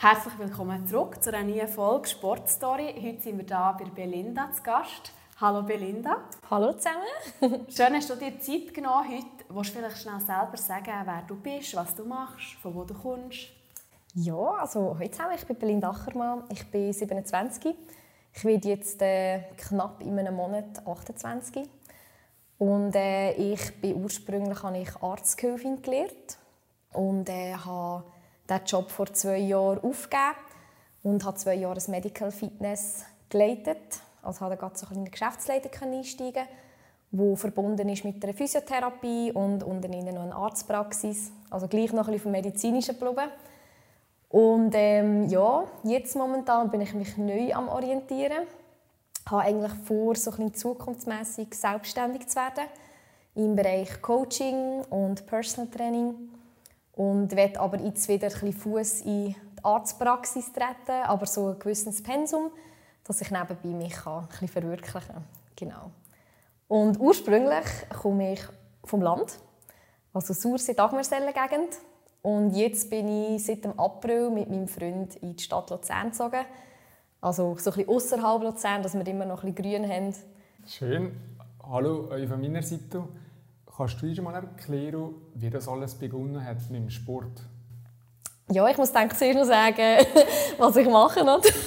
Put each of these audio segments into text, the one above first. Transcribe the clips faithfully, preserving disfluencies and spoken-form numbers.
Herzlich willkommen zurück zu einer neuen Folge Sportstory. Heute sind wir hier bei Belinda zu Gast. Hallo Belinda. Hallo zusammen. Schön, dass du dir Zeit genommen hast. Heute willst du vielleicht schnell selber sagen, wer du bist, was du machst, von wo du kommst? Ja, also heute zusammen, ich bin Belinda Achermann, ich bin siebenundzwanzig. Ich werde jetzt äh, knapp in einem Monat achtundzwanzig. Und äh, ich bin ursprünglich habe ich Arztgehilfin gelernt und äh, habe diesen Job vor zwei Jahren aufgegeben und habe zwei Jahre Medical Fitness geleitet. Also habe da so eine Geschäftsleitung einsteigen, die verbunden ist mit einer Physiotherapie und unter ihnen noch eine Arztpraxis. Also gleich noch ein bisschen vom Medizinischen geblieben. Und ähm, ja, jetzt momentan bin ich mich neu am Orientieren. Ich habe eigentlich vor, so ein bisschen zukunftsmässig selbstständig zu werden im Bereich Coaching und Personal Training. Und will aber jetzt wieder ein bisschen Fuss in die Arztpraxis treten, aber so ein gewisses Pensum, dass ich nebenbei mich kann, ein bisschen verwirklichen kann. Genau. Und ursprünglich komme ich vom Land, also Sursee-Dagmersellen-Gegend. Und jetzt bin ich seit dem April mit meinem Freund in die Stadt Luzern gezogen. Also so ein bisschen ausserhalb Luzern, dass wir immer noch ein bisschen grün haben. Schön. Hallo von meiner Seite. Kannst du uns mal erklären, wie das alles begonnen hat mit dem Sport? Ja, ich muss denke, zuerst noch sagen, was ich mache.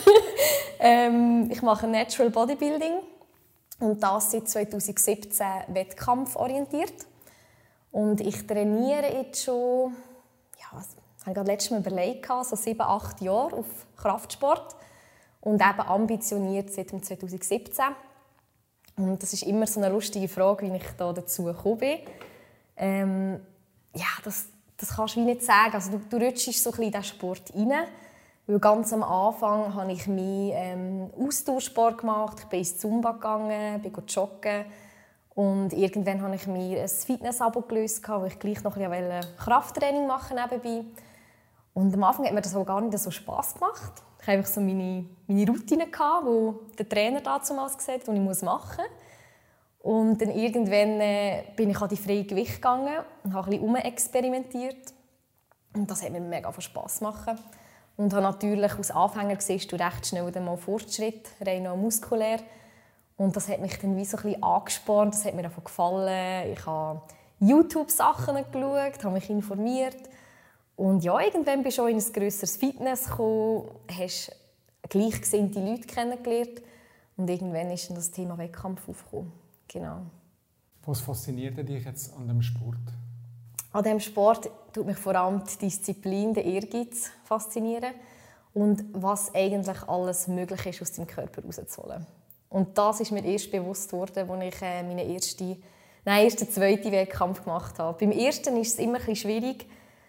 ähm, ich mache Natural Bodybuilding und das seit zweitausendsiebzehn wettkampforientiert. Und ich trainiere jetzt schon, ja, was habe ich gerade letztes Mal überlegt, so sieben, acht Jahre auf Kraftsport und eben ambitioniert seit zweitausendsiebzehn. Und das ist immer so eine lustige Frage, wie ich da dazu gekommen bin. Ähm, ja, das, das kannst du wie nicht sagen. Also, du, du rutschst so ein bisschen in diesen Sport rein. Weil ganz am Anfang habe ich mehr ähm, Ausdauersport gemacht. Ich bin ins Zumba gegangen, bin joggen. Und irgendwann habe ich mir ein Fitness-Abo gelöst, wo ich gleich noch ein bisschen Krafttraining machen nebenbei. Und am Anfang hat mir das auch gar nicht so Spass gemacht. Ich hatte einfach so meine, meine Routine, die der Trainer damals gesagt hat, die ich machen muss. Und dann irgendwann äh, bin ich an die freie Gewicht gegangen und habe ein bisschen experimentiert. Und das hat mir mega viel Spass gemacht. Und habe natürlich als Anfänger gesehen, du recht schnell mal Fortschritt, rein auch muskulär. Und das hat mich dann wie so ein bisschen angespornt, das hat mir einfach gefallen. Ich habe YouTube-Sachen geschaut, habe mich informiert. Und ja, irgendwann bist du auch in ein grösseres Fitness gekommen, hast gleichgesinnte Leute kennengelernt und irgendwann ist dann das Thema Wettkampf aufgekommen. Genau. Was fasziniert dich jetzt an dem Sport? An diesem Sport tut mich vor allem die Disziplin, der Ehrgeiz faszinieren und was eigentlich alles möglich ist, aus deinem Körper rauszuholen. Und das ist mir erst bewusst worden, als ich äh, meinen ersten, nein, ersten, zweiten Wettkampf gemacht habe. Beim ersten ist es immer ein bisschen schwierig.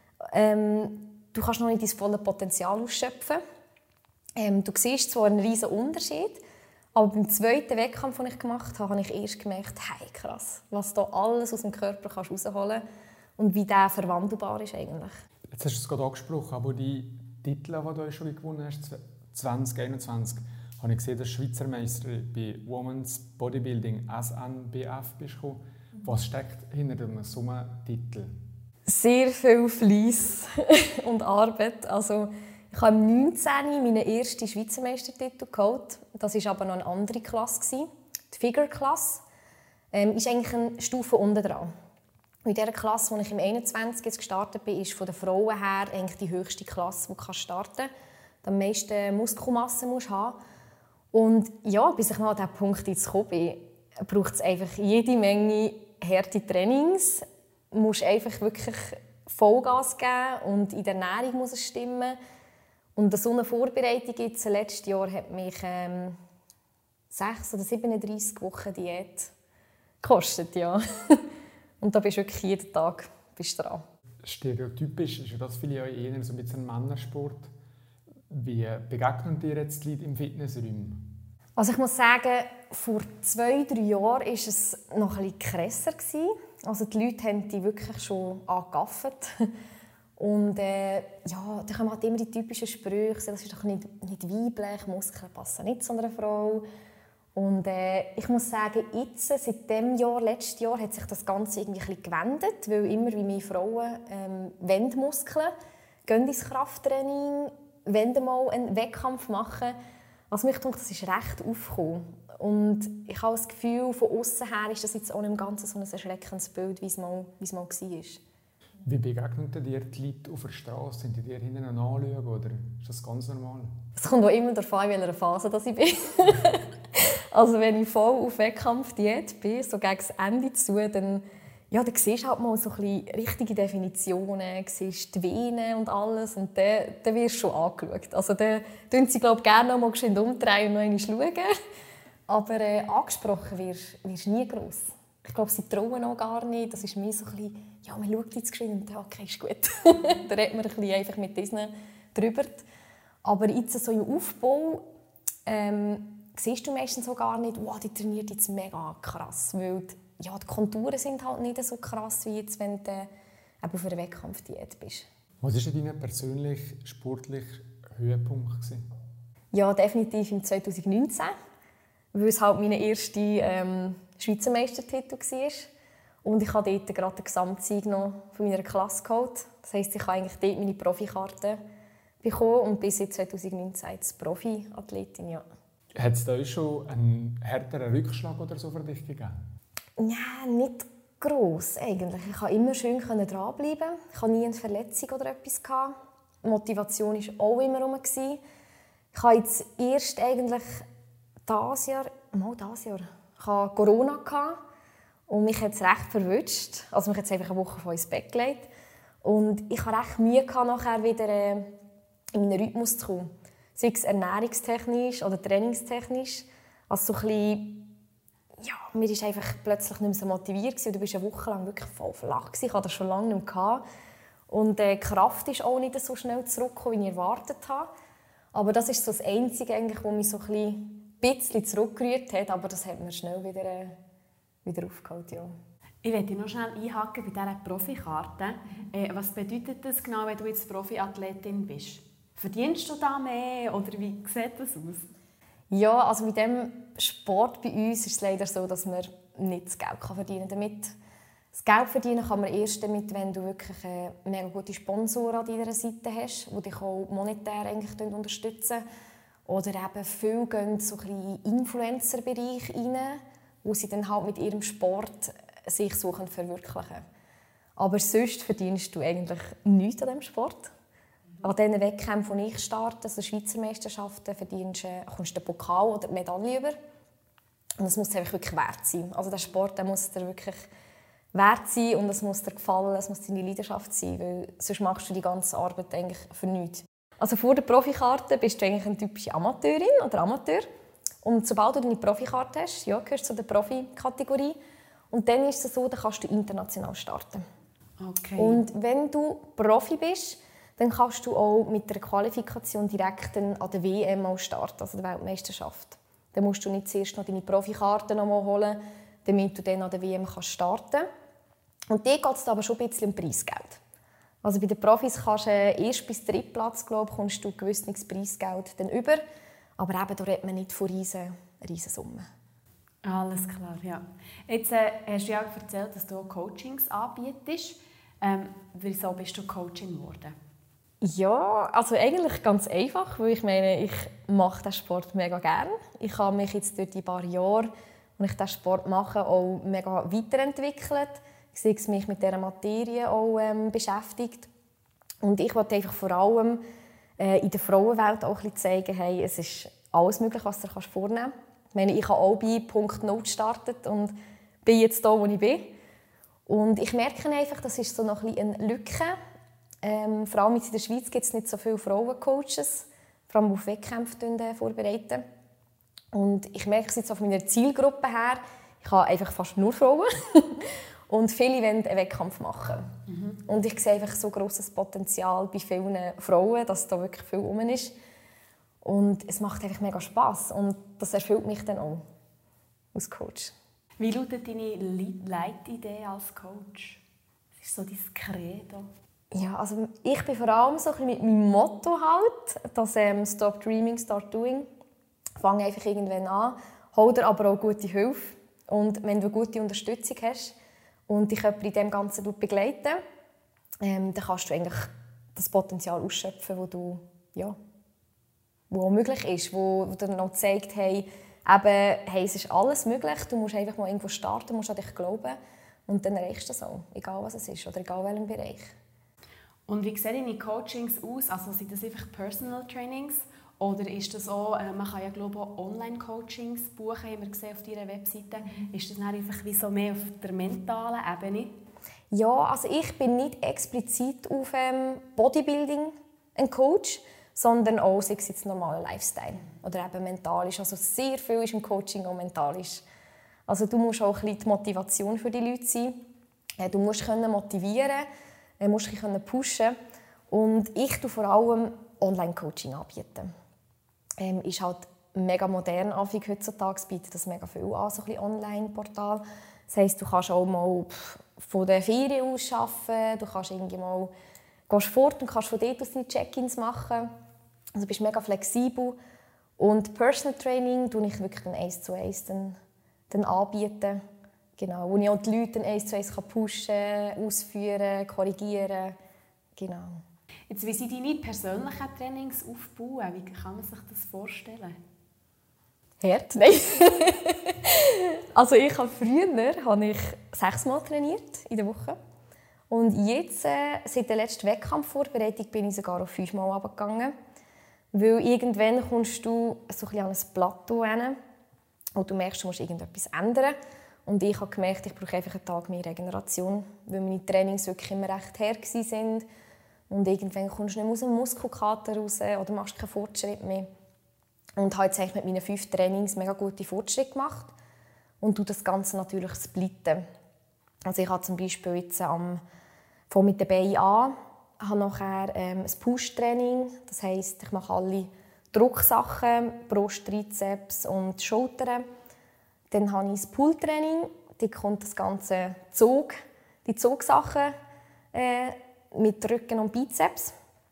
Ähm, du kannst noch nicht dein volles Potenzial ausschöpfen. Ähm, du siehst zwar einen riesen Unterschied, aber beim zweiten Wettkampf, den ich gemacht habe, habe ich erst gemerkt, hey, krass, was da alles aus dem Körper kannst rausholen kannst und wie der verwandelbar ist eigentlich. Jetzt hast du es gerade angesprochen, aber die Titel, die du schon gewonnen hast, zwanzig einundzwanzig, habe ich gesehen, dass du Schweizer Meister bei Women's Bodybuilding S N B F bist. Was steckt hinter so einem Titel? Sehr viel Fleiss und Arbeit. Also, ich habe im neunzehn meinen ersten Schweizer Meistertitel geholt. Das war aber noch eine andere Klasse. Die Figure-Klasse ähm, ist eigentlich eine Stufe unten dran. In dieser Klasse, in der ich im einundzwanzig jetzt gestartet bin, ist von den Frauen her eigentlich die höchste Klasse, die du starten kannst. Am meisten Muskelmasse musst du haben. Und ja, bis ich mal an diesen Punkt jetzt gekommen bin, braucht es einfach jede Menge harte Trainings. Du musst einfach wirklich Vollgas geben und in der Ernährung muss es stimmen. Und so eine Vorbereitung jetzt, letztes Jahr hat mich ähm, sechs oder siebenunddreissig Wochen Diät gekostet. Ja. Und da bist du wirklich jeden Tag bist dran. Stereotypisch ist ja das vielleicht eher so ein bisschen ein Männersport. Wie begegnen dir jetzt die Leute im Fitnessraum? Also ich muss sagen, vor zwei, drei Jahren war es noch ein bisschen krasser. Also die Leute haben die wirklich schon angegafft. Und äh, ja, da kommen halt immer die typischen Sprüche, das ist doch nicht, nicht weiblich, Muskeln passen nicht zu einer Frau. Und äh, ich muss sagen, jetzt, seit diesem Jahr, letztes Jahr, hat sich das Ganze irgendwie ein bisschen gewendet, weil immer wie mehr Frauen ähm, wollen Muskeln, gehen ins Krafttraining wenn wir mal einen Wettkampf machen, also mich denkt, das ist recht aufgekommen. Und ich habe das Gefühl, von außen her ist das jetzt auch im Ganzen so ein erschreckendes Bild, wie es mal, wie es mal war. Wie begegnen dir die Leute auf der Straße? Sind die dir hinten anschauen oder ist das ganz normal? Es kommt auch immer darauf an, in welcher Phase ich bin. Also wenn ich voll auf Wettkampfdiät bin, so gegen das Ende zu, dann, ja, dann siehst du halt mal so ein bisschen richtige Definitionen, siehst die Venen und alles und dann, dann wirst du schon angeschaut. Also dann tun sie, glaube ich, gerne noch mal geschwind umdrehen und noch einmal schauen. Aber äh, angesprochen wirst du nie gross. Ich glaube, sie trauen auch gar nicht. Das ist mehr so ein bisschen, ja, man schaut jetzt geschwind und okay, ist gut. Da redet man ein bisschen einfach mit diesen drüber. Aber jetzt so im Aufbau ähm, siehst du meistens auch gar nicht, wow, die trainiert jetzt mega krass. Weil die, ja, die Konturen sind halt nicht so krass, wie jetzt, wenn du äh, auf einer Wettkampfdiät bist. Was war dein persönlich sportlicher Höhepunkt gewesen? Ja, definitiv im zwanzig neunzehn. Weil es halt mein erster ähm, Schweizer Meistertitel war. Und ich habe dort gerade den Gesamtsieg noch von meiner Klasse geholt. Das heisst, ich habe eigentlich dort meine Profikarte bekommen und bis seit zwanzig neunzehn als Profi-Athletin, ja. Hat es da schon einen härteren Rückschlag oder so für dich gegeben? Ja, nicht gross eigentlich. Ich konnte immer schön dranbleiben. Ich hatte nie eine Verletzung oder etwas. Die Motivation war auch immer rum. Ich hatte jetzt erst eigentlich dieses Jahr, mal dieses Jahr, ich hatte Corona und mich hat es recht verwünscht. Also mich hat es einfach eine Woche vor ins Bett gelegt. Und ich hatte recht Mühe, nachher wieder äh, in einen Rhythmus zu kommen. Sei es ernährungstechnisch oder trainingstechnisch. Also so ein bisschen, ja, mir war einfach plötzlich nicht mehr so motiviert. Du warst eine Woche lang wirklich voll flach. Ich hatte das schon lange nicht mehr. Und äh, die Kraft ist auch nicht so schnell zurückgekommen, wie ich erwartet habe. Aber das ist so das Einzige, eigentlich, was mich so ein bisschen zurückgerührt hat. Aber das hat mir schnell wieder, äh, wieder aufgeholt. Ja. Ich möchte noch schnell einhaken bei dieser Profikarte. Äh, was bedeutet das genau, wenn du jetzt Profiathletin bist? Verdienst du da mehr oder wie sieht das aus? Ja, also mit dem Sport bei uns ist es leider so, dass man nicht das Geld verdienen kann. Damit das Geld verdienen kann man erst damit, wenn du wirklich eine mega gute Sponsoren an deiner Seite hast, die dich auch monetär eigentlich unterstützen. Oder eben viele gehen so ein bisschen in den Influencer-Bereich rein, wo sie dann halt mit ihrem Sport sich so verwirklichen. Aber sonst verdienst du eigentlich nichts an diesem Sport. An diesen Wettkämpfen, die ich starte, also Schweizer Meisterschaften, verdienst, kommst du den Pokal oder die Medaille über. Und das muss einfach wirklich wert sein. Also der Sport der muss dir wirklich wert sein und es muss dir gefallen, es muss deine Leidenschaft sein, weil sonst machst du die ganze Arbeit eigentlich für nichts. Also vor der Profikarte bist du eigentlich eine typische Amateurin oder Amateur. Und sobald du deine Profikarte hast, ja, gehörst du zu der Profikategorie. Und dann ist es so, dann kannst du international starten. Okay. Und wenn du Profi bist, dann kannst du auch mit der Qualifikation direkt an der W M starten, also der Weltmeisterschaft. Dann musst du nicht zuerst noch deine Profikarte noch mal holen, damit du dann an der W M starten kannst. Und dort geht es aber schon ein bisschen um Preisgeld. Also bei den Profis kannst du erst bis Drittplatz, glaube ich, kommst du ein gewisses Preisgeld dann über. Aber eben, da redet man nicht von riesen, riesen Summen. Alles klar, ja. Jetzt äh, hast du ja auch erzählt, dass du Coachings anbietest. Ähm, wieso bist du Coachin geworden? Ja, also eigentlich ganz einfach, weil ich meine, ich mache den Sport mega gerne. Ich habe mich jetzt durch die paar Jahre, als ich diesen Sport mache, auch mega weiterentwickelt. Ich sehe mich mit dieser Materie auch ähm, beschäftigt. Und ich wollte einfach vor allem äh, in der Frauenwelt auch ein bisschen zeigen, hey, es ist alles möglich, was du dir vornehmen kannst. Ich meine, ich habe auch bei Punkt null gestartet und bin jetzt da, wo ich bin. Und ich merke einfach, das ist so noch ein bisschen eine Lücke. Ähm, vor allem in der Schweiz gibt es nicht so viele Frauencoaches, vor allem auf Wettkämpfe vorbereiten. Und ich merke es jetzt auf meiner Zielgruppe her, ich habe einfach fast nur Frauen. Und viele wollen einen Wettkampf machen. Mhm. Und ich sehe einfach so grosses Potenzial bei vielen Frauen, dass da wirklich viel rum ist. Und es macht einfach mega Spass. Und das erfüllt mich dann auch als Coach. Wie lautet deine Leitidee als Coach? Was ist so dein Credo? Ja, also ich bin vor allem so mit meinem Motto halt, dass ähm, «Stop dreaming, start doing». Fang einfach irgendwann an, hol dir aber auch gute Hilfe. Und wenn du gute Unterstützung hast und dich jemand in dem Ganzen begleiten, ähm, dann kannst du eigentlich das Potenzial ausschöpfen, das du, ja, wo auch möglich ist, wo, wo dir noch zeigt, hey, eben, hey, es ist alles möglich, du musst einfach mal irgendwo starten, musst an dich glauben und dann erreichst du es auch, egal was es ist oder egal welchem Bereich. Und wie sehen deine Coachings aus? Also sind das einfach Personal Trainings oder ist das auch, äh, man kann ja glaube ich auch Online-Coachings buchen, haben wir gesehen auf deiner Webseite. Mhm. Ist das dann einfach wie so mehr auf der mentalen Ebene? Ja, also ich bin nicht explizit auf ähm, Bodybuilding ein Coach, sondern auch, sei es jetzt normaler Lifestyle oder eben mentalisch. Also sehr viel ist im Coaching auch mentalisch. Also du musst auch ein bisschen die Motivation für die Leute sein. Du musst können motivieren, du musst können pushen. Und ich tue vor allem Online-Coaching anbieten. Ähm, ist halt mega modern, heutzutage bietet das mega viel an, so ein bisschen Online-Portal. Das heisst, du kannst auch mal von der Ferien aus arbeiten, du kannst irgendwie mal gehst fort und kannst von dort aus deine Check-ins machen. Also du bist mega flexibel. Und Personal Training tue ich wirklich dann eins zu eins dann, dann anbieten. Genau, wo ich auch die Leute eins zu eins pushen kann, ausführen, korrigieren. Genau. Jetzt, wie sind deine persönlichen Trainings aufbauen? Wie kann man sich das vorstellen? Hart? Nein. Also ich habe früher habe ich sechsmal trainiert in der Woche. Und jetzt, äh, seit der letzten Wettkampfvorbereitung, bin ich sogar auf fünfmal runtergegangen. Weil irgendwann kommst du so ein bisschen an ein Plateau hin und du merkst, du musst irgendetwas ändern. Und ich habe gemerkt, ich brauche einfach einen Tag mehr Regeneration, weil meine Trainings wirklich immer recht her waren. Und irgendwann kommst du nicht mehr aus dem Muskelkater raus oder machst keinen Fortschritt mehr. Und habe jetzt mit meinen fünf Trainings mega gute Fortschritte gemacht. Und das Ganze natürlich splitten. Also ich habe zum Beispiel jetzt am von mit den Beinen an, habe nachher ähm, ein Push-Training. Das heisst, ich mache alle Drucksachen, Brust, Trizeps und Schultern. Dann habe ich das Pull-Training. Da kommt das ganze Zug, die Zugsachen äh, mit Rücken und Bizeps.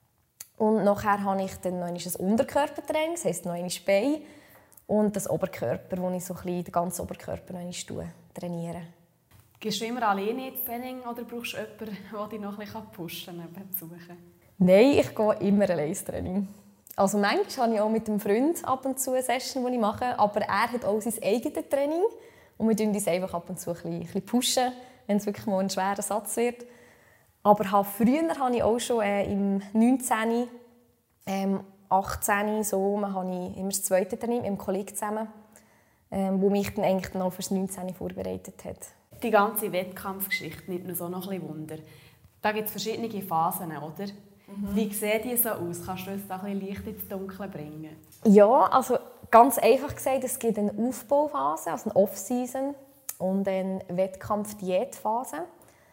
Und nachher habe ich dann noch ein Unterkörpertraining, das heisst noch ein Bein. Und das Oberkörper, wo ich so ein bisschen den ganzen Oberkörper noch trainiere. Gehst du immer alleine ins Training oder brauchst du jemanden, der dich noch ein bisschen pushen kann? Nein, ich gehe immer alleine ins Training. Also manchmal habe ich auch mit einem Freund ab und zu eine Session, die ich mache, aber er hat auch sein eigenes Training. Und wir pushen uns einfach ab und zu ein bisschen, ein bisschen pushen, wenn es wirklich mal ein schwerer Satz wird. Aber halt, früher habe ich auch schon äh, im neunzehn, ähm, achtzehn so, habe ich immer das zweite Training mit einem Kollegen zusammen, ähm, wo mich dann eigentlich dann auch für das neunzehn vorbereitet hat. Die ganze Wettkampfgeschichte nimmt mir so noch ein bisschen Wunder. Da gibt es verschiedene Phasen, oder? Mhm. Wie sehen die so aus? Kannst du uns da ein bisschen Licht ins Dunkle bringen? Ja, also ganz einfach gesagt, es gibt eine Aufbauphase, also eine Off-Season und eine Wettkampf-Diätphase.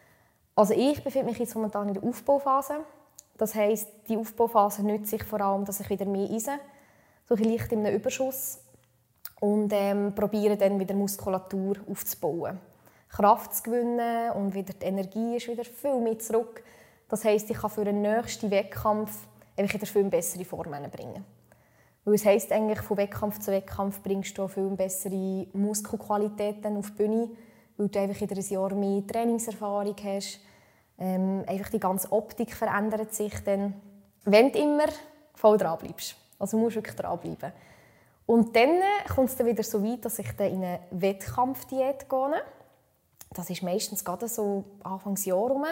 Also ich befinde mich jetzt momentan in der Aufbauphase. Das heisst, die Aufbauphase nützt sich vor allem, dass ich wieder mehr esse, so ein leicht in einem Überschuss und ähm, probiere dann wieder Muskulatur aufzubauen. Kraft zu gewinnen und wieder die Energie ist wieder viel mehr zurück. Das heisst, ich kann für den nächsten Wettkampf wieder viel bessere Form bringen. Weil es heisst eigentlich, von Wettkampf zu Wettkampf bringst du viel bessere Muskelqualitäten auf die Bühne, weil du einfach wieder ein Jahr mehr Trainingserfahrung hast. Ähm, einfach die ganze Optik verändert sich dann, wenn du immer voll dran bleibst. Also du musst wirklich dranbleiben. Und dann kommt es dann wieder so weit, dass ich dann in eine Wettkampfdiät gehe. Das ist meistens gerade so Anfangsjahr rum.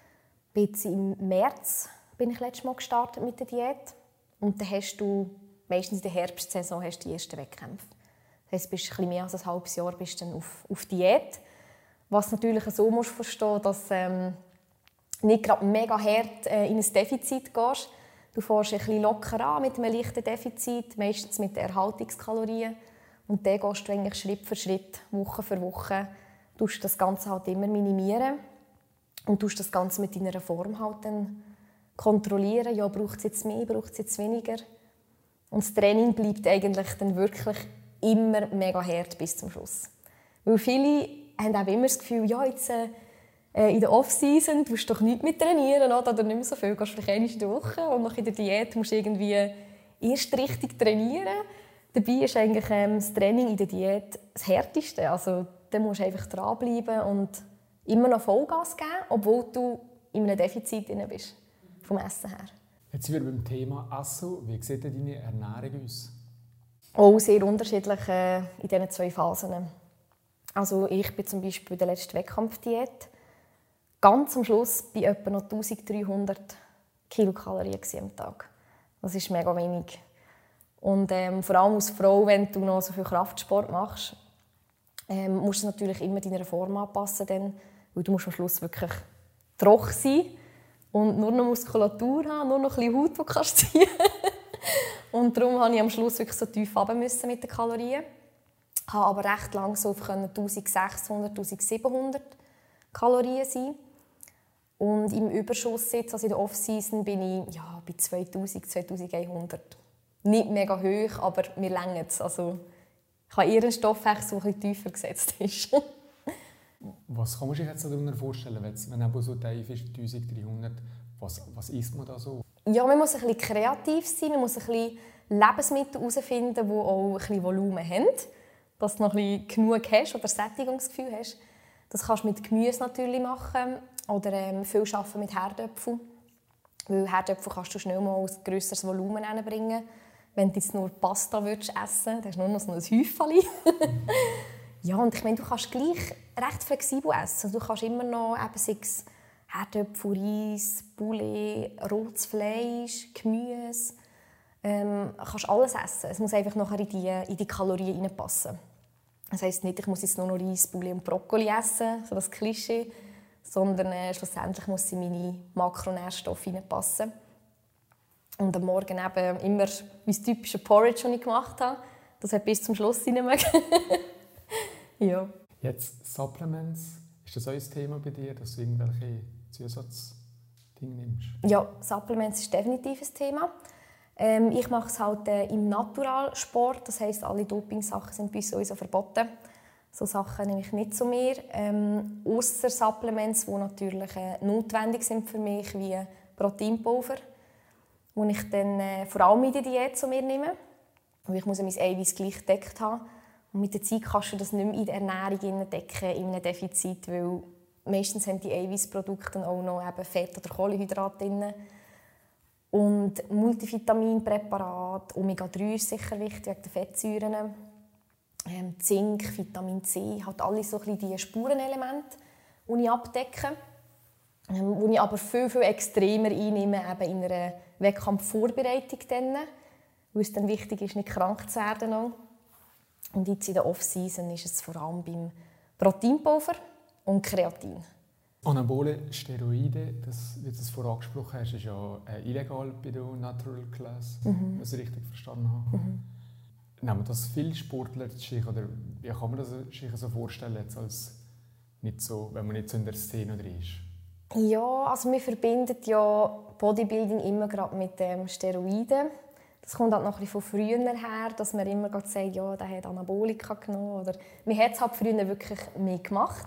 Im März bin ich letztes Mal gestartet mit der Diät. Und dann hast du meistens in der Herbstsaison hast du die ersten Wettkämpfe. Das heisst, du bist ein bisschen mehr als ein halbes Jahr bist dann auf, auf Diät. Was natürlich so musst du verstehen, dass ähm, nicht gerade mega hart äh, in ein Defizit gehst. Du fährst ein bisschen locker an mit einem leichten Defizit, meistens mit den Erhaltungskalorien. Und dann gehst du eigentlich Schritt für Schritt, Woche für Woche, tust das Ganze halt immer minimieren und tust das Ganze mit deiner Form halt dann kontrollieren. Ja, braucht es jetzt mehr, braucht es jetzt weniger? Und das Training bleibt eigentlich dann wirklich immer mega hart bis zum Schluss. Weil viele haben auch immer das Gefühl, ja, jetzt äh, in der Off-Season tust du doch nicht mehr trainieren, oder nicht mehr so viel, gehst vielleicht einmal in der Woche und nach in der Diät musst du irgendwie erst richtig trainieren. Dabei ist eigentlich ähm, das Training in der Diät das Härteste. Also, da musst du einfach dranbleiben und immer noch Vollgas geben, obwohl du in einem Defizit drin bist, vom Essen her. Jetzt sind wir beim Thema Essen. Wie sieht denn deine Ernährung aus? Auch sehr unterschiedlich äh, in diesen zwei Phasen. Also ich bin zum Beispiel bei der letzten Wettkampfdiät ganz am Schluss bei etwa noch eintausenddreihundert Kilokalorien am Tag. Das ist mega wenig. Und ähm, vor allem als Frau, wenn du noch so viel Kraftsport machst, ähm, musst du natürlich immer deiner Form anpassen, dann, weil du musst am Schluss wirklich trocken sein und nur noch Muskulatur haben, nur noch ein bisschen Haut, die du kannst ziehen. Und darum musste ich am Schluss wirklich so tief runter müssen mit den Kalorien. Ich konnte aber recht lang so auf eintausendsechshundert, eintausendsiebenhundert Kalorien sein. Und im Überschuss, jetzt, also in der Off-Season, bin ich ja, bei zweitausend, zweitausendeinhundert. Nicht mega hoch, aber mir reicht es. Also, ich habe eher einen Stoffwechsel, der ein bisschen tiefer gesetzt ist. Was kann man sich jetzt darunter vorstellen, wenn eben so tief ist, eintausenddreihundert? Was, was isst man da so? Ja, man muss ein bisschen kreativ sein, man muss ein bisschen Lebensmittel herausfinden, die auch ein bisschen Volumen haben, dass du noch ein bisschen genug hast oder Sättigungsgefühl hast. Das kannst du mit Gemüse natürlich machen oder ähm, viel arbeiten mit Herdöpfeln. Weil Herdöpfel kannst du schnell mal ein grösseres Volumen bringen. Wenn du jetzt nur Pasta würdest essen, dann hast du nur noch so ein Häufchen. Ja, und ich meine, du kannst gleich recht flexibel essen. Du kannst immer noch eben sechs Herdöpfel, Reis, Poulet, rotes Fleisch, Gemüse. Ähm, du kannst alles essen. Es muss einfach nachher in die, in die Kalorien reinpassen. Das heisst nicht, ich muss jetzt nur noch Reis, Poulet und Brokkoli essen, so das Klischee, sondern äh, schlussendlich muss in meine Makronährstoffe reinpassen. Und am Morgen eben immer mein typisches Porridge, das ich gemacht habe. Das hat bis zum Schluss reingemacht. Ja. Jetzt Supplements. Ist das auch ein Thema bei dir, dass du irgendwelche Zusatzdinge nimmst? Ja, Supplements ist definitiv ein Thema. Ähm, ich mache es halt äh, im Naturalsport. Das heisst, alle Doping-Sachen sind bei uns sowieso verboten. So Sachen nehme ich nicht zu mir. Ähm, ausser Supplements, die natürlich äh, notwendig sind für mich, wie Proteinpulver, die ich dann äh, vor allem in der Diät zu mir nehme. Weil ich muss ja mein Eiweiß gleich gedeckt haben. Und mit der Zeit kannst du das nicht mehr in der Ernährung decken, in einem Defizit, weil meistens haben die Eiweißprodukte auch noch eben Fett oder Kohlenhydrate drin. Und Multivitaminpräparate, Omega drei ist sicher wichtig, wegen der Fettsäuren. Ähm, Zink, Vitamin C, halt alle so ein bisschen die Spurenelemente, die ich abdecke. Ähm, die ich aber viel, viel extremer einnehme, eben in einer Wettkampfvorbereitung. Dann, weil es dann wichtig ist, nicht krank zu werden. Auch. Und jetzt in der Off-Season ist es vor allem beim Proteinpulver und Kreatin. Anabole Steroide, das, wie du es vorher angesprochen hast, ist ja äh, illegal bei der Natural Class, mhm. wenn ich es richtig verstanden habe. Mhm. Nehmen das viele Sportler sich, oder wie kann man das sich so vorstellen, jetzt als nicht so, wenn man nicht so in der Szene drin ist? Ja, also wir verbinden ja Bodybuilding immer gerade mit ähm, Steroiden. Das kommt halt noch ein bisschen von früher her, dass man immer sagt, ja, der hat Anabolika genommen. Oder man hat es halt früher wirklich mehr gemacht.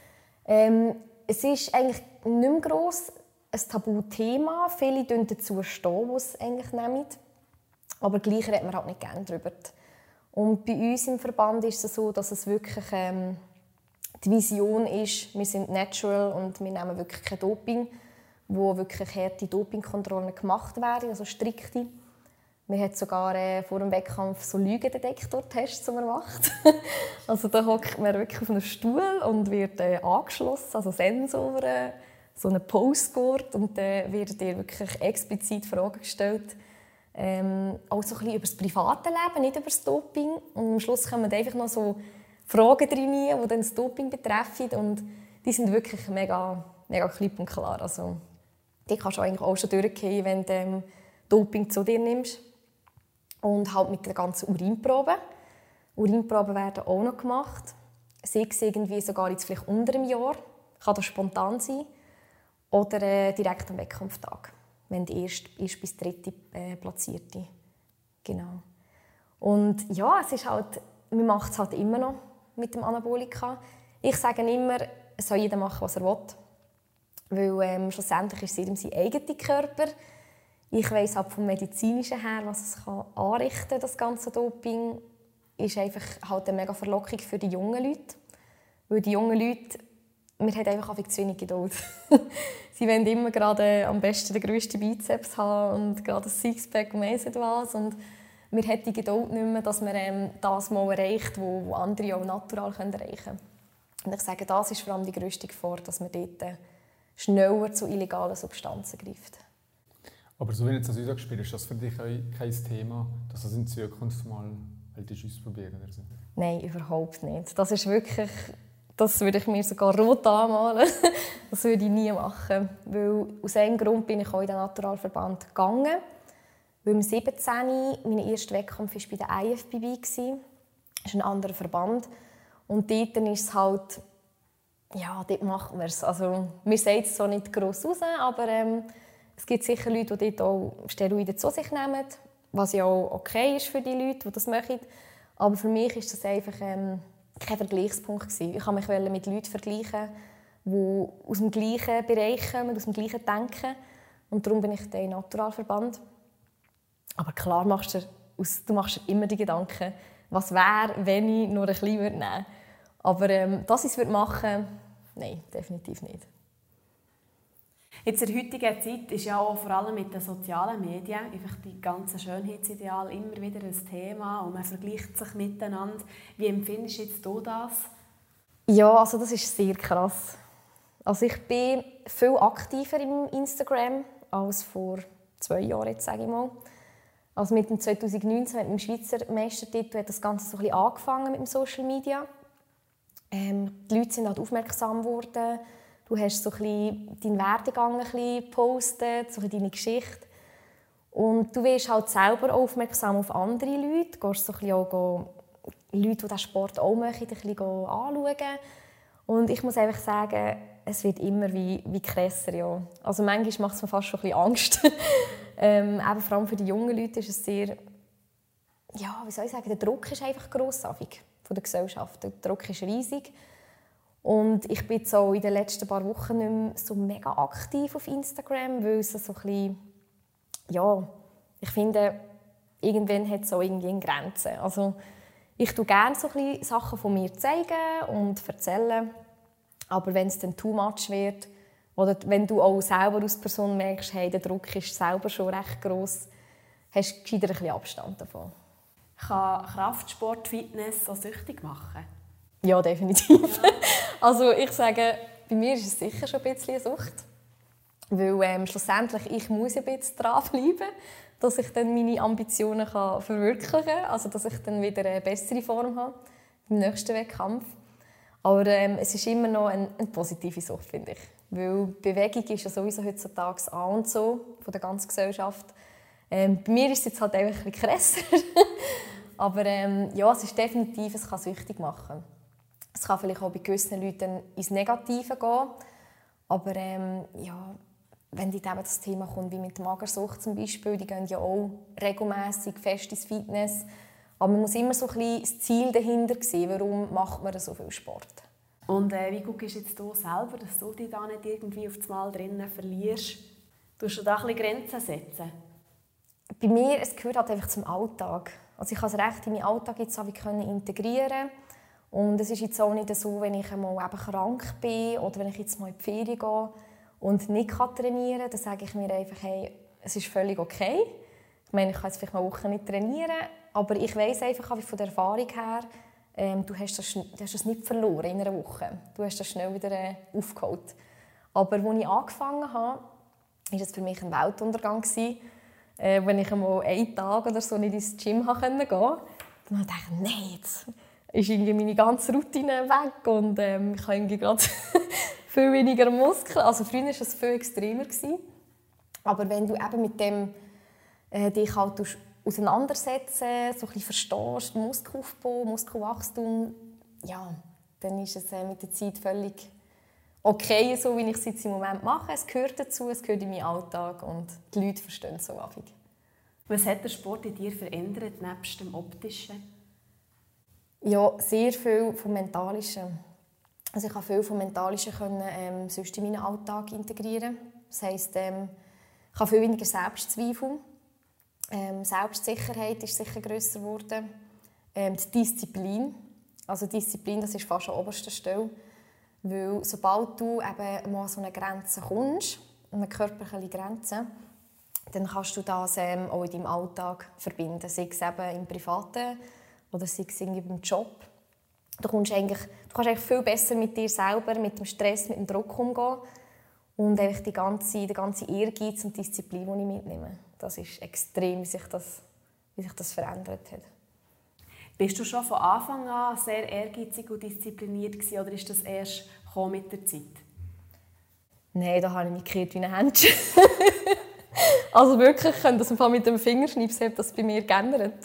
Ähm, es ist eigentlich nicht mehr gross ein Tabuthema. Viele stehen dazu, stehen, die es eigentlich nehmen. Aber gleich redet man halt nicht gerne darüber. Und bei uns im Verband ist es so, dass es wirklich ähm, die Vision ist, wir sind natural und wir nehmen wirklich kein Doping, wo wirklich harte Dopingkontrollen gemacht werden, also strikte. Wir haben sogar äh, vor dem Wettkampf so Lügendetektor-Tests, die man macht. Also da hockt man wirklich auf einem Stuhl und wird äh, angeschlossen, also Sensoren, so einen Postgurt, und dann äh, werden dir wirklich explizit Fragen gestellt. Ähm, auch so ein bisschen über das private Leben, nicht über das Doping. Und am Schluss kommen einfach noch so Fragen drin, die dann das Doping betreffen. Und die sind wirklich mega, mega klipp und klar. Also, die kannst du eigentlich auch schon durchgehen, wenn du ähm, Doping zu dir nimmst. Und halt mit den ganzen Urinproben. Urinproben werden auch noch gemacht. Sei es irgendwie sogar jetzt vielleicht unter einem Jahr. Kann das spontan sein. Oder äh, direkt am Wettkampftag. Wenn die erste, erste bis dritte äh, Platzierte. Genau. Und ja, es ist halt, man macht es halt immer noch mit dem Anabolika. Ich sage immer, es soll jeder machen, was er will. Weil ähm, schlussendlich ist es jedem sein eigener Körper. Ich weiss halt vom Medizinischen her, was es kann anrichten kann, das ganze Doping. Ist einfach halt eine mega Verlockung für die jungen Leute. Weil die jungen Leute wir haben einfach zu wenig Geduld. Sie wollen immer gerade am besten den grössten Bizeps haben und gerade ein Sixpack und weiss nicht was. Und wir haben die Geduld nicht mehr, dass man ähm, das mal erreicht, was andere auch natural erreichen können. Und ich sage, das ist vor allem die grösste Gefahr, dass man dort äh, schneller zu illegalen Substanzen greift. Aber so wie jetzt das ausgespielt ist, ist das für dich kein Thema, dass das in Zukunft mal ausprobieren willst? Nein, überhaupt nicht. Das ist wirklich, das würde ich mir sogar rot anmalen. Das würde ich nie machen. Weil aus einem Grund bin ich auch in den Naturalverband gegangen. Weil mit siebzehn mein erster Wettkampf war bei der I F B B. Das ist ein anderer Verband. Und dort ist es halt, ja, dort machen wir es. Also, wir sagen es so nicht gross raus, aber ähm, es gibt sicher Leute, die dort auch Steroide zu sich nehmen, was ja auch okay ist für die Leute, die das machen. Aber für mich war das einfach ähm, kein Vergleichspunkt gewesen. Ich wollte mich mit Leuten vergleichen, die aus dem gleichen Bereich kommen, aus dem gleichen Denken. Und darum bin ich im Naturalverband. Aber klar machst du, du machst dir immer die Gedanken, was wäre, wenn ich nur ein bisschen nehmen würde. Aber ähm, dass ich es machen würde, nein, definitiv nicht. Jetzt in der heutigen Zeit ist ja auch vor allem mit den sozialen Medien einfach die ganzen Schönheitsideale immer wieder ein Thema und man vergleicht sich miteinander. Wie empfindest jetzt du das? Ja, also das ist sehr krass. Also ich bin viel aktiver im Instagram als vor zwei Jahren, jetzt, sage ich mal. Also mit dem zwanzig neunzehn, mit dem Schweizer Meistertitel, hat das Ganze so ein bisschen angefangen mit dem Social Media. Ähm, die Leute sind halt aufmerksam geworden. Du hast so ein bisschen deinen Werdegang ein bisschen gepostet, so ein bisschen deine Geschichte. Und du wirst halt selber aufmerksam auf andere Leute. Du gehst so ein bisschen auch Leute, die diesen Sport auch machen, ein bisschen anschauen. Und ich muss einfach sagen, es wird immer wie, wie krasser. Ja. Also manchmal macht es mir fast schon ein bisschen Angst. ähm, eben vor allem für die jungen Leute ist es sehr... Ja, wie soll ich sagen, der Druck ist einfach grossartig von der Gesellschaft. Der Druck ist riesig. Und ich bin so in den letzten paar Wochen nicht mehr so mega aktiv auf Instagram, weil es so ein bisschen, ja, ich finde, irgendwann hat es auch irgendwie eine Grenze. Also ich tue gerne so ein bisschen Sachen von mir zeigen und erzählen, aber wenn es dann too much wird oder wenn du auch selber als Person merkst, hey, der Druck ist selber schon recht gross, hast du gescheiter ein bisschen Abstand davon. Kann Kraftsport, Fitness so süchtig machen? Ja, definitiv. Ja. Also ich sage, bei mir ist es sicher schon ein bisschen eine Sucht. Weil ähm, schlussendlich, ich muss ein bisschen dranbleiben, dass ich dann meine Ambitionen kann verwirklichen kann. Also dass ich dann wieder eine bessere Form habe im nächsten Wettkampf. Aber ähm, es ist immer noch eine, eine positive Sucht, finde ich. Weil Bewegung ist ja sowieso heutzutage A und so von der ganzen Gesellschaft. Ähm, bei mir ist es jetzt halt einfach ein bisschen krasser. Aber ähm, ja, es ist definitiv, es kann süchtig machen. Es kann vielleicht auch bei gewissen Leuten ins Negative gehen. Aber ähm, ja, wenn die eben das Thema kommt, wie mit Magersucht zum Beispiel, die gehen ja auch regelmässig fest ins Fitness. Aber man muss immer so ein bisschen das Ziel dahinter sehen, warum macht man so viel Sport. Und äh, wie guckst jetzt du selber, dass du dich da nicht irgendwie auf das Mal drinnen verlierst? Tust du da ein bisschen Grenzen setzen? Bei mir, es gehört halt einfach zum Alltag. Also ich kann es recht in meinen Alltag jetzt integrieren. Und es ist jetzt auch nicht so, wenn ich einmal eben krank bin oder wenn ich jetzt mal in die Ferien gehe und nicht trainieren kann, dann sage ich mir einfach, hey, es ist völlig okay. Ich meine, ich kann jetzt vielleicht mal eine Woche nicht trainieren, aber ich weiss einfach von der Erfahrung her, ähm, du, hast das, du hast das nicht verloren in einer Woche. Du hast das schnell wieder äh, aufgeholt. Aber als ich angefangen habe, war das für mich ein Weltuntergang gewesen, äh, wenn ich einmal einen Tag oder so nicht ins Gym gehen konnte. Dann dachte ich, nein, jetzt ist irgendwie meine ganze Routine weg und ähm, ich habe irgendwie gerade viel weniger Muskeln. Also früher war es viel extremer gewesen. Aber wenn du eben mit dem äh, dich halt auseinandersetzen, so ein bisschen verstehst, Muskelaufbau, Muskelwachstum, ja, dann ist es äh, mit der Zeit völlig okay, so wie ich es jetzt im Moment mache. Es gehört dazu, es gehört in meinen Alltag und die Leute verstehen es so häufig. Was hat der Sport in dir verändert, nebst dem Optischen? Ja, sehr viel vom Mentalischen. Also ich konnte viel vom Mentalischen können, ähm, sonst in meinen Alltag integrieren. Das heisst, ähm, ich habe viel weniger Selbstzweifel. Ähm, Selbstsicherheit ist sicher grösser geworden. Ähm, die Disziplin. Also Disziplin, das ist fast an oberster Stelle. Weil sobald du eben mal an so eine Grenze kommst, eine körperliche Grenze, dann kannst du das ähm, auch in deinem Alltag verbinden, sei es eben im Privaten oder sei es irgendwie beim Job. Du, kommst eigentlich, du kannst eigentlich viel besser mit dir selber, mit dem Stress, mit dem Druck umgehen und eigentlich die ganze, die ganze Ehrgeiz und Disziplin, die ich mitnehme. Das ist extrem, wie sich das, wie sich das verändert hat. Bist du schon von Anfang an sehr ehrgeizig und diszipliniert gewesen, oder ist das erst mit der Zeit? Nein, da habe ich mich gekehrt wie ein Händchen. Also wirklich, ich könnte das mit dem Fingerschnipsen, hat das bei mir geändert.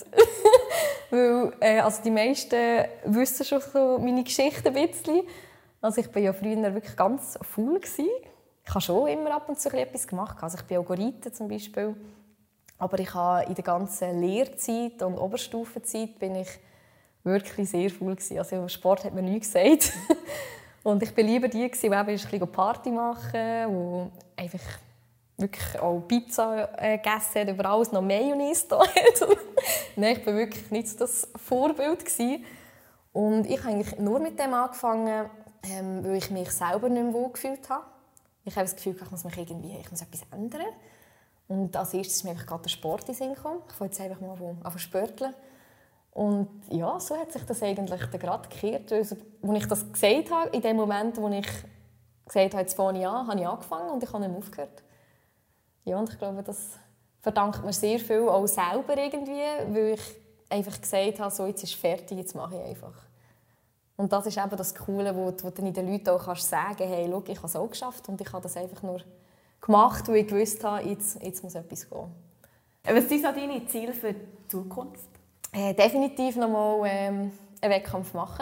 Weil, äh, also die meisten wissen schon so meine Geschichte ein bisschen. Also ich war ja früher wirklich ganz faul gewesen. Ich habe schon immer ab und zu etwas gemacht. Also ich bin auch reiten zum Beispiel. Aber ich habe in der ganzen Lehrzeit und Oberstufenzeit bin ich wirklich sehr faul gewesen. Also Sport hat mir nichts gesagt. Und ich war lieber die, die ein bisschen Party machen, die einfach wirklich auch Pizza äh, gegessen hat, über alles noch Mayonnaise da hat. Nein, ich war wirklich nicht so das Vorbild gewesen. Und ich habe eigentlich nur mit dem angefangen, ähm, weil ich mich selber nicht mehr wohl gefühlt habe. Ich habe das Gefühl, ich muss mich irgendwie, ich muss etwas ändern. Und als erstes ist mir einfach gerade der Sport in den Sinn gekommen. Ich wollte jetzt einfach mal anfangen spörteln. Und ja, so hat sich das eigentlich gerade gekehrt. Also, als ich das gesagt habe, in dem Moment, wo ich gesagt habe, jetzt fange ich an, habe ich angefangen und ich habe nicht mehr aufgehört. Ja, und ich glaube, das verdankt mir sehr viel auch selber irgendwie, weil ich einfach gesagt habe, so, jetzt ist es fertig, jetzt mache ich einfach. Und das ist eben das Coole, wo, wo du den Leuten auch kannst sagen, hey, schau, ich habe es auch geschafft und ich habe das einfach nur gemacht, weil ich gewusst habe, jetzt, jetzt muss etwas gehen. Was sind so deine Ziele für die Zukunft? Äh, definitiv noch mal ähm, einen Wettkampf machen.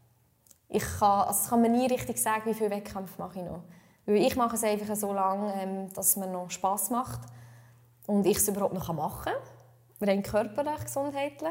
Ich kann, also ich kann mir nie richtig sagen, wie viele Wettkämpfe mache ich noch. Weil ich mache es einfach so lange, ähm, dass es mir noch Spass macht und ich es überhaupt noch machen kann. Rein körperlich, gesundheitlich.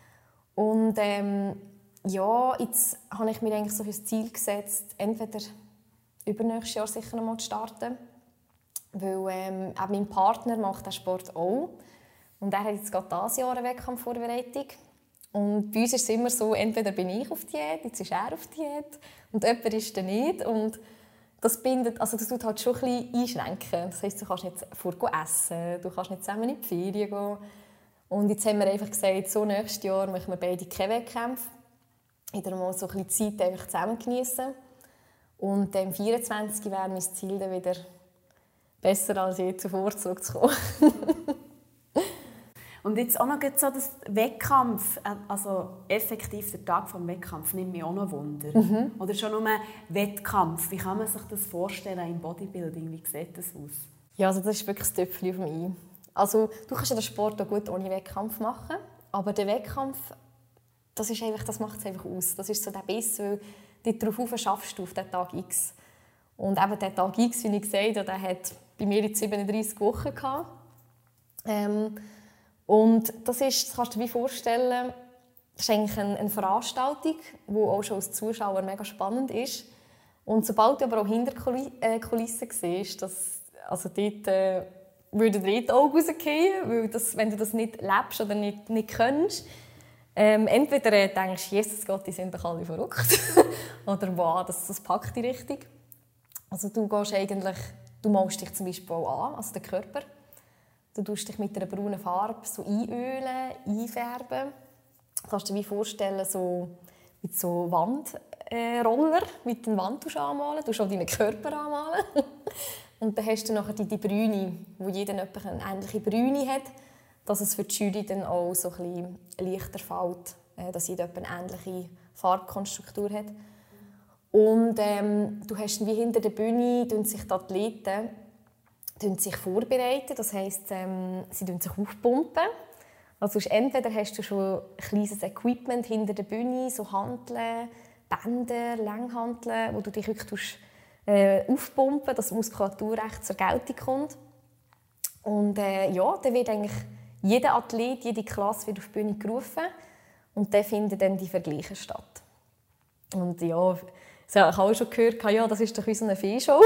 Und ähm, ja, jetzt habe ich mir eigentlich so ein Ziel gesetzt, entweder übernächstes Jahr sicher noch mal zu starten. Weil ähm, auch mein Partner macht den Sport auch. Und er hat jetzt gerade dieses Jahr eine Wettkampfvorbereitung. Und bei uns ist es immer so, entweder bin ich auf Diät, jetzt ist er auf Diät und jemand ist dann nicht. Und das bindet, also das tut halt schon ein bisschen einschränken. Das heisst, du kannst nicht vor essen, du kannst nicht zusammen in die Ferien gehen. Und jetzt haben wir einfach gesagt, so nächstes Jahr machen wir beide keine Wettkämpfe. Wieder mal so ein bisschen Zeit einfach zusammen geniessen. Und am vierundzwanzigsten wäre mein Ziel dann wieder besser als je zuvor zurückzukommen. Und jetzt auch noch so das Wettkampf, also effektiv der Tag des Wettkampfs, nimmt mich auch noch Wunder. Mhm. Oder schon nur ein Wettkampf. Wie kann man sich das vorstellen im Bodybuilding? Wie sieht das aus? Ja, also das ist wirklich das Töpfchen auf dem I. Also, du kannst ja den Sport auch gut ohne Wettkampf machen, aber der Wettkampf, das, ist einfach, das macht es einfach aus. Das ist so der Biss, weil du darauf schaffst du auf den Tag X. Und eben der Tag X, wie ich gesagt habe, der hat bei mir jetzt siebenunddreissig Wochen gehabt. Ähm, und das, ist, das kannst du dir vorstellen, das ist eigentlich eine, eine Veranstaltung, die auch schon als Zuschauer mega spannend ist. Und sobald du aber auch hinter die Kulissen siehst, dass, also dort äh, würden dir die Augen rausgehen, weil das, wenn du das nicht lebst oder nicht, nicht kennst, ähm, entweder äh, denkst du, Jesus Gott, die sind doch alle verrückt, oder wow, das, das packt dich richtig. Also du gehst eigentlich, du malst dich zum Beispiel auch an, also den Körper. Du tust dich mit einer braunen Farbe so einölen, einfärben. Du kannst dir wie vorstellen, so mit so Wandroller, äh, mit den Wand anmalen. Du tust auch deinen Körper anmalen. Und dann hast du nachher die, die Bräune, wo jeder eine ähnliche Bräune hat, dass es für die Jury dann auch so ein bisschen leichter fällt, äh, dass jeder eine ähnliche Farbkonstruktur hat. Und ähm, du hast wie hinter der Bühne sich die Athleten sich vorbereiten. Das heisst, ähm, sie sich aufpumpen. Also entweder hast du schon ein kleines Equipment hinter der Bühne, so Hanteln, Bänder, Länghanteln, wo du dich wirklich äh, aufpumpen, dass die Muskulatur recht zur Geltung kommt. Und äh, ja, dann wird eigentlich jeder Athlet, jede Klasse wird auf die Bühne gerufen und dann finden dann die Vergleiche statt. Und ja, ich habe auch schon gehört, ja, das ist doch wie so eine Viehshow.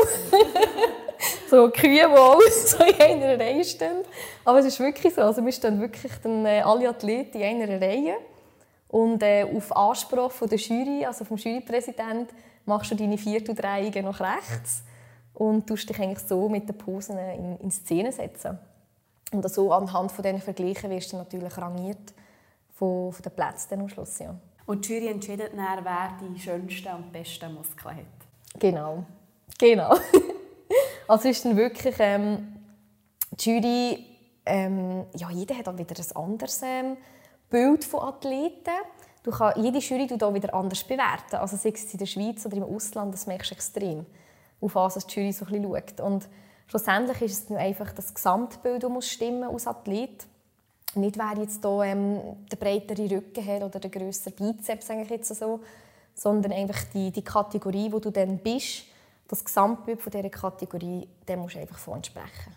So Kühe, die alles so in einer Reihe stehen. Aber es ist wirklich so. Also wir stehen wirklich dann, äh, alle Athleten in einer Reihe. Und äh, auf Anspruch von der Jury, also vom Jurypräsidenten, machst du deine Vierteldrehungen nach rechts und tust dich eigentlich so mit den Posen in, in Szene setzen. Und so anhand von diesen Vergleichen wirst du natürlich rangiert von, von den Plätzen am Schluss. Ja. Und die Jury entscheidet dann, wer die schönsten und besten Muskeln hat. Genau, genau. Also ist dann wirklich ähm, die Jury, ähm, ja, jeder hat auch wieder ein anderes ähm, Bild von Athleten. Du kann, jede Jury tut auch wieder anders bewerten. Also sei es in der Schweiz oder im Ausland, das merkst du extrem, auf was die Jury so ein bisschen schaut. Und schlussendlich ist es nur einfach das Gesamtbild, das muss stimmen als Athlet. Nicht, wer jetzt hier ähm, den breiteren Rücken hat oder den grösseren Bizeps, eigentlich jetzt so, sondern einfach die, die Kategorie, wo du dann bist, das Gesamtbild von dieser Kategorie, dem musst du einfach von entsprechen.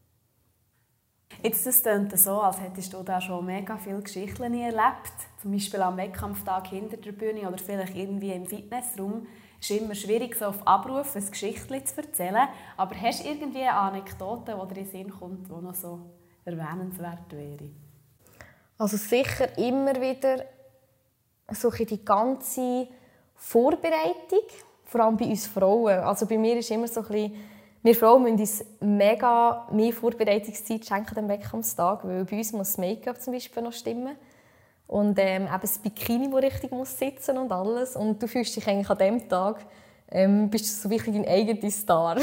Jetzt, das klingt so, als hättest du da schon mega viele Geschichten erlebt. Zum Beispiel am Wettkampftag hinter der Bühne oder vielleicht irgendwie im Fitnessraum. Es ist immer schwierig, so auf Abruf ein Geschichtchen zu erzählen. Aber hast du irgendwie eine Anekdote, die dir in den Sinn kommt, die noch so erwähnenswert wäre? Also sicher immer wieder so die ganze Vorbereitung, vor allem bei uns Frauen. Also bei mir ist immer so ein bisschen, wir Frauen müssen uns mega mehr Vorbereitungszeit schenken am Wettkampftag, weil bei uns muss das Make-up zum Beispiel noch stimmen. Und ähm, eben das Bikini, das richtig muss sitzen und alles. Und du fühlst dich eigentlich an diesem Tag, ähm, bist du so wirklich dein eigener Star.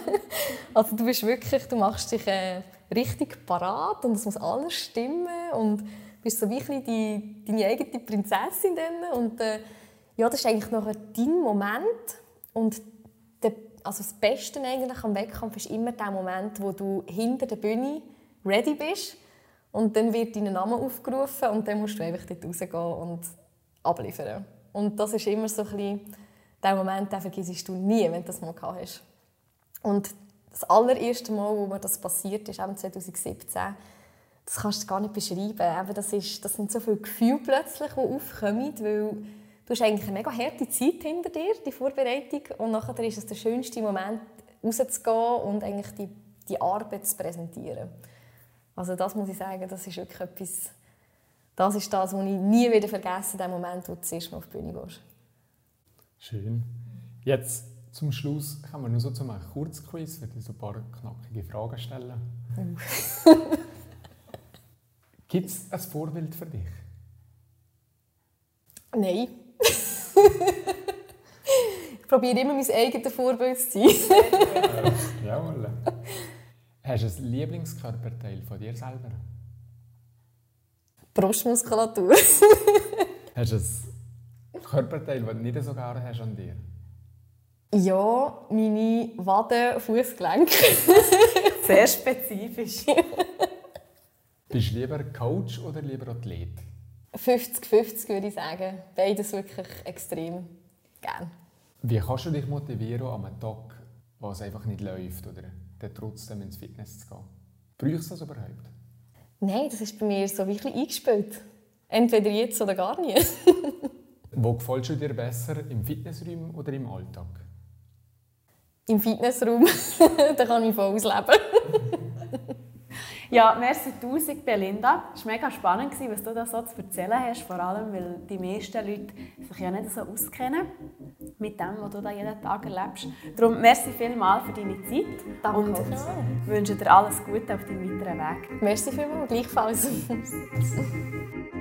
Also du bist wirklich, du machst dich äh, richtig parat und es muss alles stimmen und bist so wirklich die, deine eigene Prinzessin dann. Und äh, ja, das ist eigentlich nachher dein Moment. Und der, also das Beste eigentlich am Wettkampf ist immer der Moment, wo du hinter der Bühne ready bist. Und dann wird dein Name aufgerufen und dann musst du einfach dort rausgehen und abliefern. Und das ist immer so ein bisschen der Moment, den vergisst du nie, wenn du das mal gehabt hast. Und das allererste Mal, wo mir das passiert ist, zwanzig siebzehn, das kannst du gar nicht beschreiben. Das, ist, das sind so viele Gefühle plötzlich, die aufkommen, weil du hast eigentlich eine mega harte Zeit hinter dir, die Vorbereitung, und nachher ist es der schönste Moment, rauszugehen und eigentlich die, die Arbeit zu präsentieren. Also das muss ich sagen, das ist wirklich etwas, das ist das, was ich nie wieder vergesse, den Moment, wo du das erste Mal auf die Bühne gehst. Schön. Jetzt zum Schluss kann man nur so zum Kurzquiz, würde ich so ein paar knackige Fragen stellen. Uh. Gibt es ein Vorbild für dich? Nein. Ich probiere immer, mein eigenes Vorbild zu sein. äh, jawohl. Hast du ein Lieblingskörperteil von dir selber? Brustmuskulatur. Hast du ein Körperteil, das du nicht so gerne hast an dir? Ja, meine Waden, Fußgelenke. Sehr spezifisch. Bist du lieber Coach oder lieber Athlet? fünfzig fünfzig würde ich sagen. Beides wirklich extrem gerne. Wie kannst du dich motivieren an einem Tag, wo es einfach nicht läuft oder dann trotzdem ins Fitness zu gehen? Brauchst du das überhaupt? Nein, das ist bei mir so wirklich eingespielt. Entweder jetzt oder gar nie. Wo gefällst du dir besser, im Fitnessraum oder im Alltag? Im Fitnessraum. Da kann ich voll ausleben. Ja, merci tausend, Belinda. Es war mega spannend, was du da so zu erzählen hast. Vor allem, weil die meisten Leute sich ja nicht so auskennen mit dem, was du da jeden Tag erlebst. Darum merci vielmals für deine Zeit. Danke. Und ich wünsche dir alles Gute auf deinem weiteren Weg. Merci vielmals, gleichfalls.